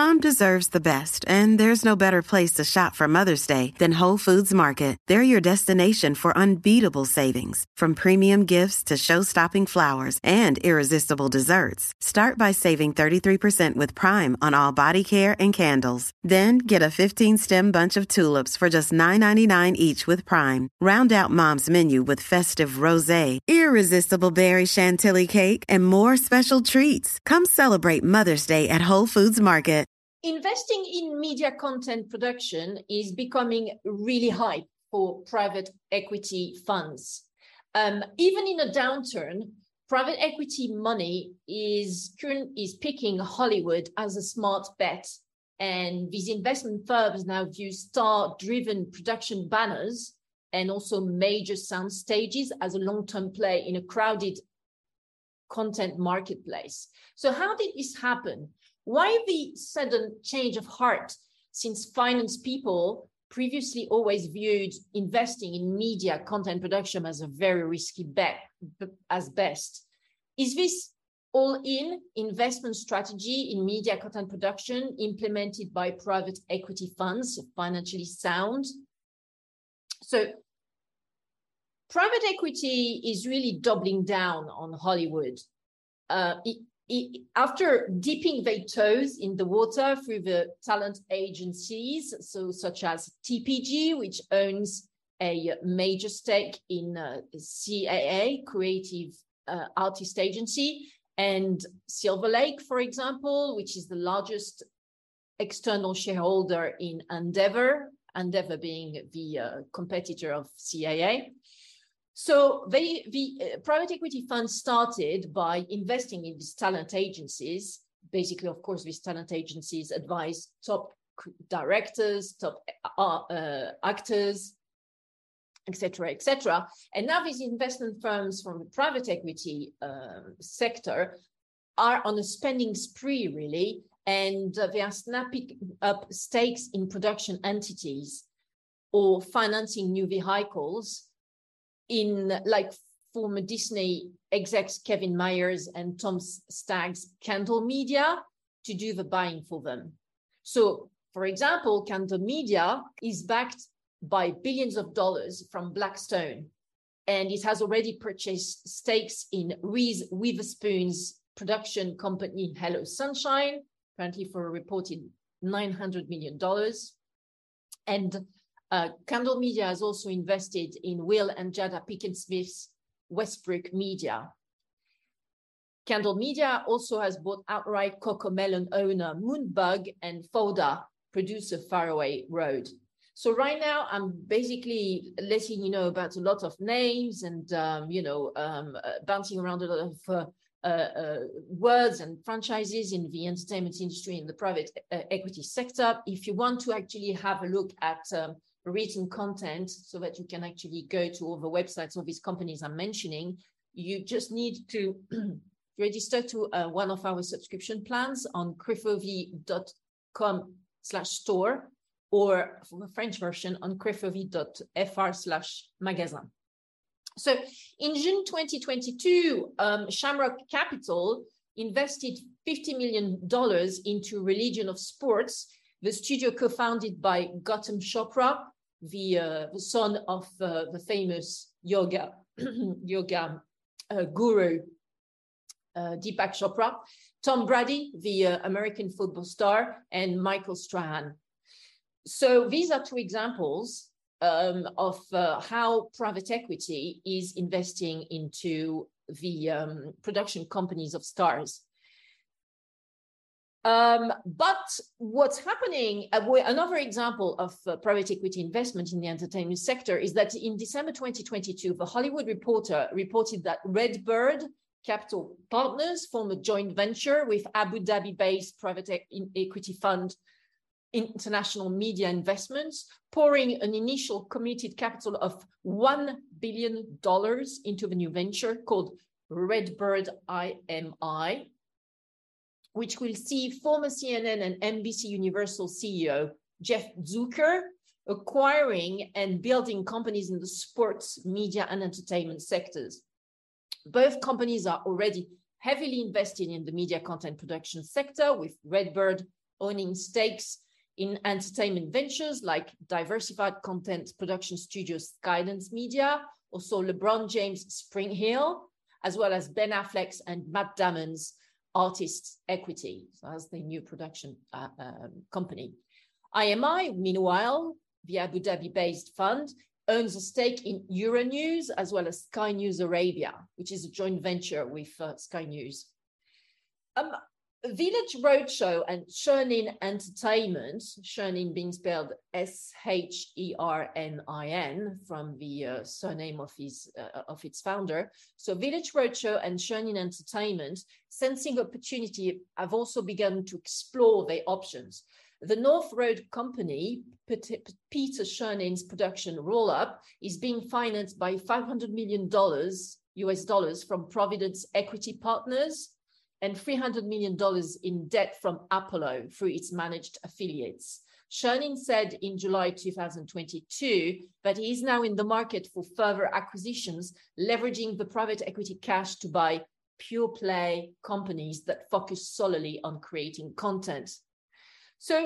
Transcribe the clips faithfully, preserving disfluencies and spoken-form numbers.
Mom deserves the best, and there's no better place to shop for Mother's Day than Whole Foods Market. They're your destination for unbeatable savings, from premium gifts to show-stopping flowers and irresistible desserts. Start by saving thirty-three percent with Prime on all body care and candles. Then get a fifteen-stem bunch of tulips for just nine ninety-nine each with Prime. Round out Mom's menu with festive rosé, irresistible berry chantilly cake, and more special treats. Come celebrate Mother's Day at Whole Foods Market. Investing in media content production is becoming really hype for private equity funds. Um, even in a downturn, private equity money is current is picking Hollywood as a smart bet. And these investment firms now view star-driven production banners and also major sound stages as a long-term play in a crowded content marketplace. So how did this happen? Why the sudden change of heart, since finance people previously always viewed investing in media content production as a very risky bet as best? Is this all-in investment strategy in media content production implemented by private equity funds, financially sound? So private equity is really doubling down on Hollywood. Uh, it, it, after dipping their toes in the water through the talent agencies, so such as T P G, which owns a major stake in uh, C A A, Creative uh, Artist Agency, and Silver Lake, for example, which is the largest external shareholder in Endeavor, Endeavor being the uh, competitor of C A A. So they, the uh, private equity funds started by investing in these talent agencies. Basically, of course, these talent agencies advise top directors, top uh, uh, actors, et cetera, et cetera. And now these investment firms from the private equity uh, sector are on a spending spree, really, and uh, they are snapping up stakes in production entities or financing new vehicles in, like, former Disney execs Kevin Myers and Tom Stagg's Candle Media to do the buying for them. So, for example, Candle Media is backed by billions of dollars from Blackstone, and it has already purchased stakes in Reese Witherspoon's production company Hello Sunshine, apparently for a reported nine hundred million dollars. And uh, Candle Media has also invested in Will and Jada Pinkett Smith's Westbrook Media. Candle Media also has bought outright CoComelon owner Moonbug and Foda producer Faraway Road. So right now, I'm basically letting you know about a lot of names and, um, you know, um, uh, bouncing around a lot of uh, uh, uh, words and franchises in the entertainment industry in the private uh, equity sector. If you want to actually have a look at um, written content so that you can actually go to all the websites of these companies I'm mentioning, you just need to register to uh, one of our subscription plans on crefovie.com slash store, or for the French version on crefovie.fr slash magasin. So in June twenty twenty-two, um, Shamrock Capital invested fifty million dollars into Religion of Sports, the studio co-founded by Gautam Chopra, the, uh, the son of uh, the famous yoga, yoga uh, guru, uh, Deepak Chopra, Tom Brady, the uh, American football star, and Michael Strahan. So these are two examples um, of uh, how private equity is investing into the um, production companies of stars. Um, but what's happening, uh, another example of uh, private equity investment in the entertainment sector is that in December twenty twenty-two, the Hollywood Reporter reported that Redbird Capital Partners formed a joint venture with Abu Dhabi-based private e- equity fund International Media Investments, pouring an initial committed capital of one billion dollars into the new venture called Redbird I M I, which will see former C N N and N B C Universal C E O Jeff Zucker acquiring and building companies in the sports, media, and entertainment sectors. Both companies are already heavily invested in the media content production sector, with Redbird owning stakes in entertainment ventures like diversified content production studios Skydance Media, also LeBron James Spring Hill, as well as Ben Affleck's and Matt Damon's Artists Equity, so that's the new production uh, um, company. I M I, meanwhile, the Abu Dhabi-based fund, owns a stake in Euronews as well as Sky News Arabia, which is a joint venture with uh, Sky News. Um, Village Roadshow and Chernin Entertainment, Chernin being spelled S H E R N I N from the uh, surname of, his, uh, of its founder. So Village Roadshow and Chernin Entertainment, sensing opportunity, have also begun to explore their options. The North Road company, Peter Chernin's production roll-up, is being financed by five hundred million dollars U S dollars from Providence Equity Partners and three hundred million dollars in debt from Apollo through its managed affiliates. Chernin said in July two thousand twenty-two that he is now in the market for further acquisitions, leveraging the private equity cash to buy pure play companies that focus solely on creating content. So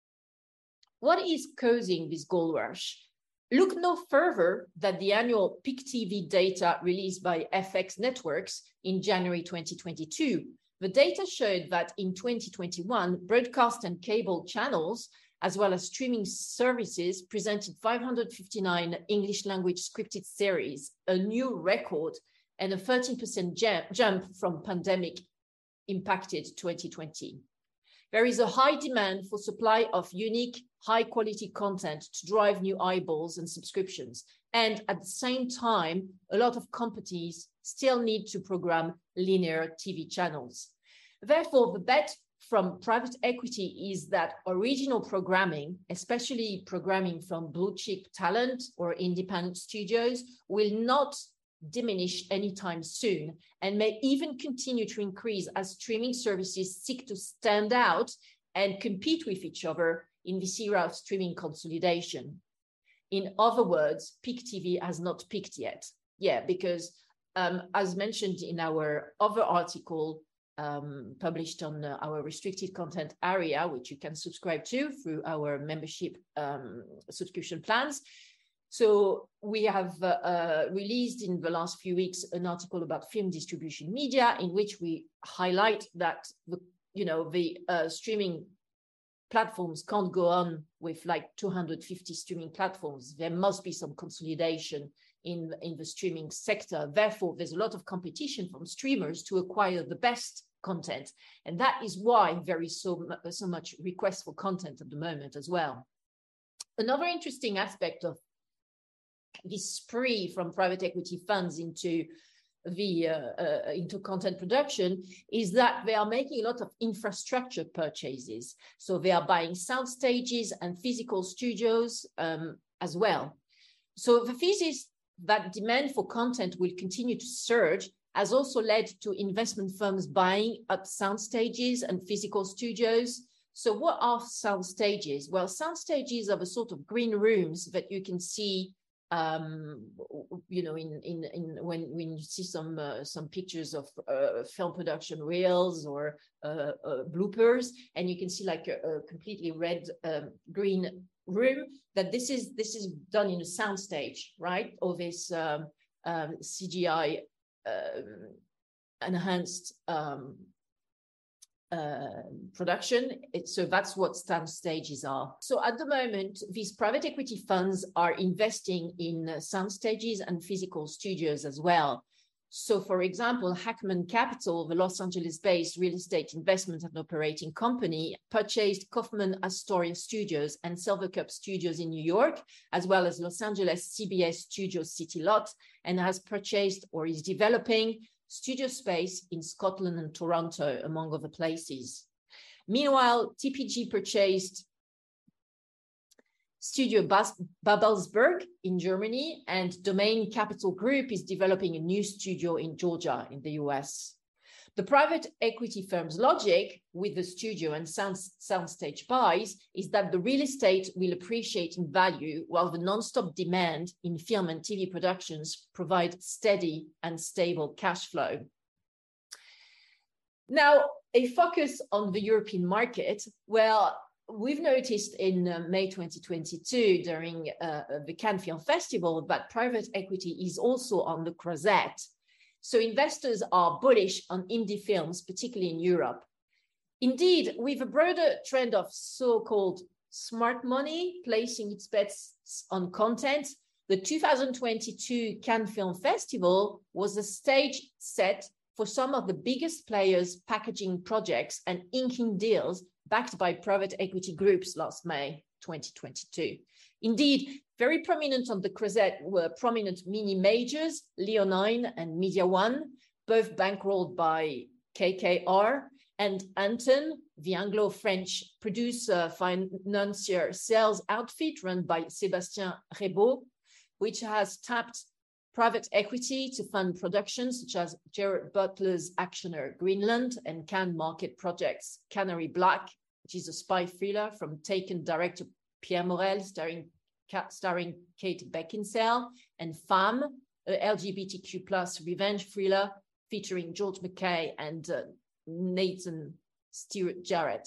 what is causing this gold rush? Look no further than the annual P I C T V data released by F X Networks in January twenty twenty-two. The data showed that in twenty twenty-one, broadcast and cable channels, as well as streaming services, presented five hundred fifty-nine English language scripted series, a new record, and a thirteen percent jump from pandemic impacted twenty twenty. There is a high demand for supply of unique, high quality content to drive new eyeballs and subscriptions. And at the same time, a lot of companies still need to program linear T V channels. Therefore, the bet from private equity is that original programming, especially programming from blue chip talent or independent studios, will not diminish anytime soon and may even continue to increase as streaming services seek to stand out and compete with each other in this era of streaming consolidation. In other words, P I C T V has not peaked yet. Yeah, because um, as mentioned in our other article um, published on uh, our restricted content area, which you can subscribe to through our membership um, subscription plans. So we have uh, uh, released in the last few weeks an article about film distribution media, in which we highlight that the, you know, the uh, streaming platforms can't go on with like two hundred fifty streaming platforms. There must be some consolidation in, in the streaming sector. Therefore, there's a lot of competition from streamers to acquire the best content. And that is why there is so, so much request for content at the moment as well. Another interesting aspect of this spree from private equity funds into the uh, uh, into content production is that they are making a lot of infrastructure purchases. So they are buying sound stages and physical studios um, as well. So the thesis that demand for content will continue to surge has also led to investment firms buying up sound stages and physical studios. So what are sound stages? Well, sound stages are the sort of green rooms that you can see um you know in in in when when you see some uh, some pictures of uh, film production reels or uh, uh, bloopers, and you can see like a, a completely red um, green room, that this is this is done in a sound stage, right? Or this um, um, C G I um, enhanced um Uh, production. It, so that's what sound stages are. So at the moment, these private equity funds are investing in uh, sound stages and physical studios as well. So for example, Hackman Capital, the Los Angeles-based real estate investment and operating company, purchased Kaufman Astoria Studios and Silvercup Studios in New York, as well as Los Angeles C B S Studios City Lot, and has purchased or is developing studio space in Scotland and Toronto, among other places. Meanwhile, T P G purchased Studio Bas- Babelsberg in Germany, and Domain Capital Group is developing a new studio in Georgia in the U S. The private equity firm's logic with the studio and sound, soundstage buys is that the real estate will appreciate in value, while the non-stop demand in film and T V productions provide steady and stable cash flow. Now, a focus on the European market. Well, we've noticed in uh, May twenty twenty-two during uh, the Cannes Film Festival that private equity is also on the croissette. So investors are bullish on indie films, particularly in Europe. Indeed, with a broader trend of so-called smart money placing its bets on content, the two thousand twenty-two Cannes Film Festival was a stage set for some of the biggest players packaging projects and inking deals backed by private equity groups last May twenty twenty-two. Indeed, very prominent on the croissette were prominent mini majors, Leonine and Media One, both bankrolled by K K R, and Anton, the Anglo-French producer, financier, sales outfit run by Sébastien Rebaud, which has tapped private equity to fund productions such as Gerard Butler's actioner Greenland and Cannes market projects Canary Black, which is a spy thriller from Taken director Pierre Morel, starring, starring Kate Beckinsale, and Femme, a L G B T Q plus revenge thriller featuring George McKay and uh, Nathan Stewart Jarrett.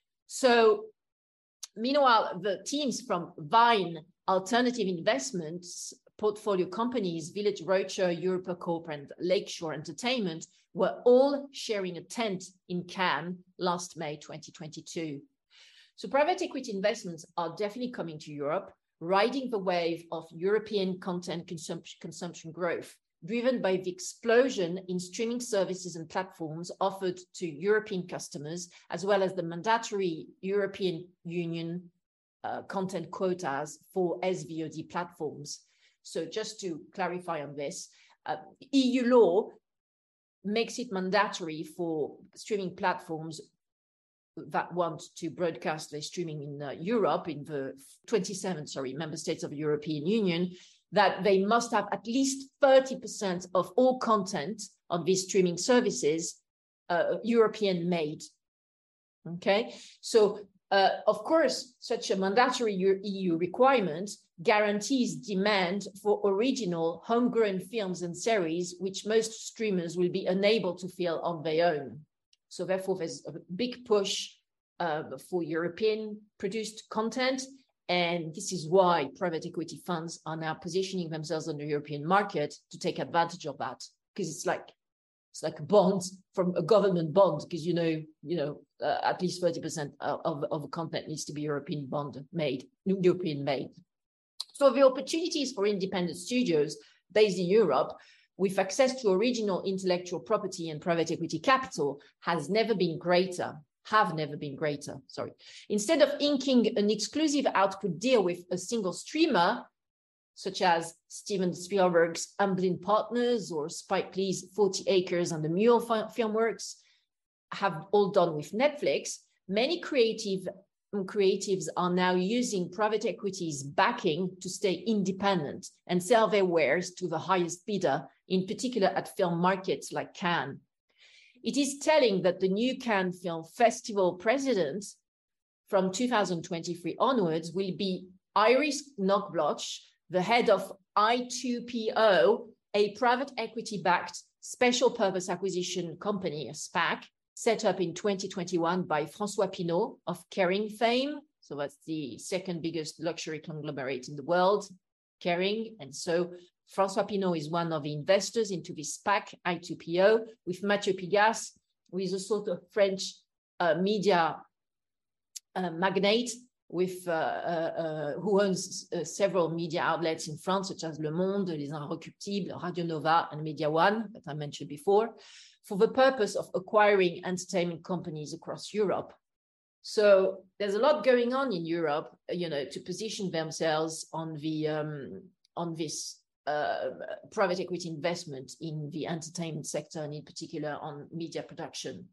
So, meanwhile, the teams from Vine, Alternative Investments, portfolio companies, Village Roadshow, Europa Corp, and Lakeshore Entertainment were all sharing a tent in Cannes last May twenty twenty-two. So private equity investments are definitely coming to Europe, riding the wave of European content consumption, consumption growth, driven by the explosion in streaming services and platforms offered to European customers, as well as the mandatory European Union uh, content quotas for S V O D platforms. So just to clarify on this, uh, E U law makes it mandatory for streaming platforms that want to broadcast their streaming in uh, Europe, in the twenty-seven, sorry, member states of the European Union, that they must have at least thirty percent of all content on these streaming services uh, European made. Okay, so uh, of course, such a mandatory E U requirement guarantees demand for original homegrown films and series, which most streamers will be unable to fill on their own. So therefore, there's a big push uh, for European produced content. And this is why private equity funds are now positioning themselves on the European market to take advantage of that, because it's like it's like a bond from a government bond, because you know you know uh, at least thirty percent of of the content needs to be European bond made, European made. So the opportunities for independent studios based in Europe with access to original intellectual property and private equity capital has never been greater. have never been greater, sorry. Instead of inking an exclusive output deal with a single streamer, such as Steven Spielberg's Amblin Partners or Spike Lee's forty acres and the Mule Filmworks have all done with Netflix, many creative creatives are now using private equity's backing to stay independent and sell their wares to the highest bidder, in particular at film markets like Cannes. It is telling that the new Cannes Film Festival president from two thousand twenty-three onwards will be Iris Knockbloch, the head of I two P O, a private equity-backed special purpose acquisition company, a SPAC, set up in twenty twenty-one by François Pinault of Kering fame. So that's the second biggest luxury conglomerate in the world, Kering. And so François Pinault is one of the investors into this SPAC, I two P O, with Mathieu Pigasse, who is a sort of French uh, media uh, magnate with, uh, uh, uh, who owns uh, several media outlets in France, such as Le Monde, Les Inrecuptibles, Radio Nova, and Media One, that I mentioned before, for the purpose of acquiring entertainment companies across Europe. So there's a lot going on in Europe, you know, to position themselves on the um, on this uh, private equity investment in the entertainment sector, and in particular on media production.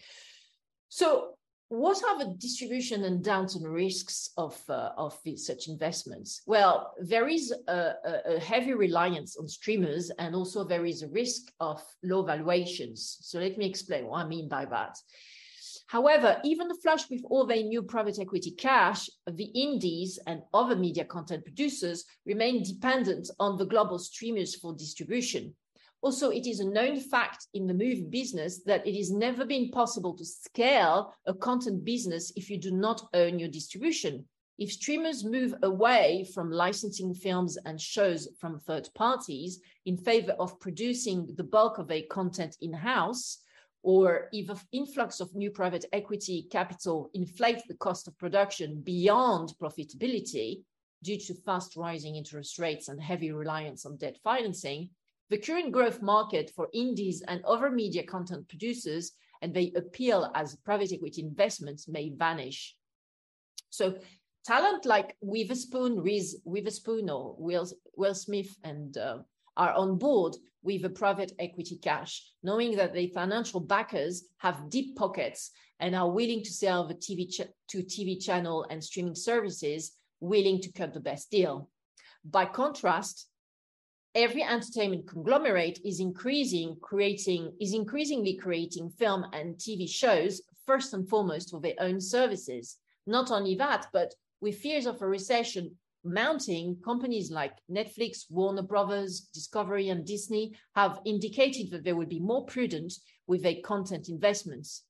So what are the distribution and downturn risks of, uh, of these, such investments? Well, there is a, a heavy reliance on streamers, and also there is a risk of low valuations. So let me explain what I mean by that. However, even flush with all their new private equity cash, the indies and other media content producers remain dependent on the global streamers for distribution. Also, it is a known fact in the movie business that it has never been possible to scale a content business if you do not own your distribution. If streamers move away from licensing films and shows from third parties in favor of producing the bulk of their content in-house, or if an influx of new private equity capital inflates the cost of production beyond profitability due to fast rising interest rates and heavy reliance on debt financing, the current growth market for indies and other media content producers and their appeal as private equity investments may vanish. So talent like Witherspoon, Reese Witherspoon or Will, Will Smith and uh, are on board with a private equity cash, knowing that the financial backers have deep pockets and are willing to sell the T V ch- to T V channel and streaming services, willing to cut the best deal. By contrast, every entertainment conglomerate is increasing, creating, is increasingly creating film and T V shows, first and foremost for their own services. Not only that, but with fears of a recession mounting, companies like Netflix, Warner Brothers, Discovery, and Disney have indicated that they will be more prudent with their content investments.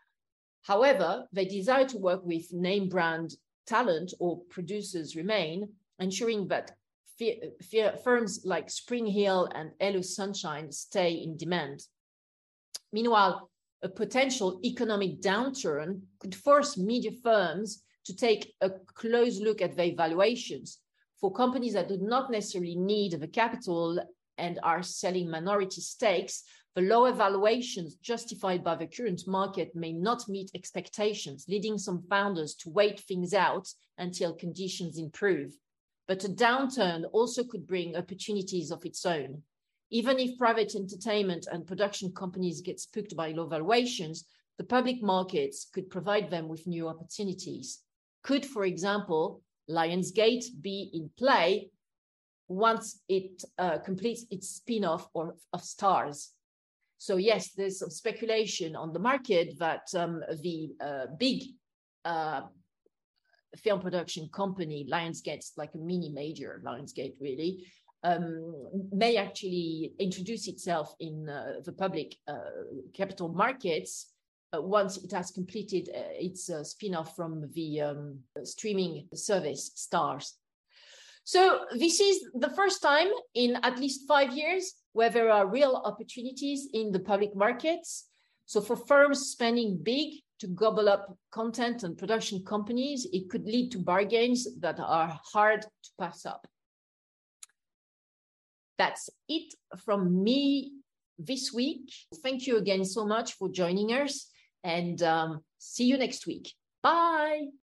However, their desire to work with name brand talent or producers remain, ensuring that f- f- firms like Spring Hill and Hello Sunshine stay in demand. Meanwhile, a potential economic downturn could force media firms to take a close look at their valuations. For companies that do not necessarily need the capital and are selling minority stakes, the lower valuations justified by the current market may not meet expectations, leading some founders to wait things out until conditions improve. But a downturn also could bring opportunities of its own. Even if private entertainment and production companies get spooked by low valuations, the public markets could provide them with new opportunities. Could, for example, Lionsgate be in play once it uh, completes its spin-off or, of Starz? So yes, there's some speculation on the market that um, the uh, big uh, film production company, Lionsgate, like a mini major Lionsgate really, um, may actually introduce itself in uh, the public uh, capital markets Uh, once it has completed uh, its uh, spin-off from the um, streaming service Starz. So this is the first time in at least five years where there are real opportunities in the public markets. So for firms spending big to gobble up content and production companies, it could lead to bargains that are hard to pass up. That's it from me this week. Thank you again so much for joining us. And um, see you next week. Bye.